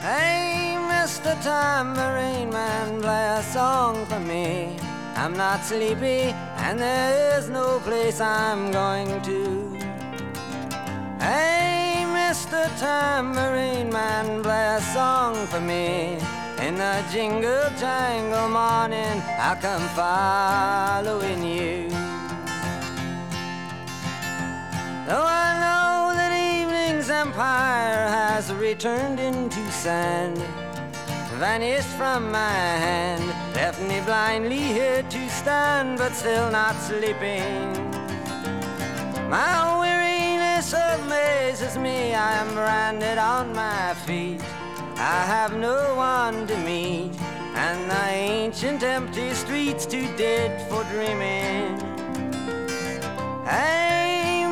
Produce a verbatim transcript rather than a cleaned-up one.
Hey, Mister Tambourine Man, play a song for me. I'm not sleepy, and there is no place I'm going to. Hey, Mister Tambourine Man, play a song for me. In the jingle jangle morning, I'll come following you. Though I know that evening's empire has returned into sand, vanished from my hand, left me blindly here to stand, but still not sleeping. My weariness amazes me, I am branded on my feet. I have no one to meet, and the ancient empty streets too dead for dreaming. Hey,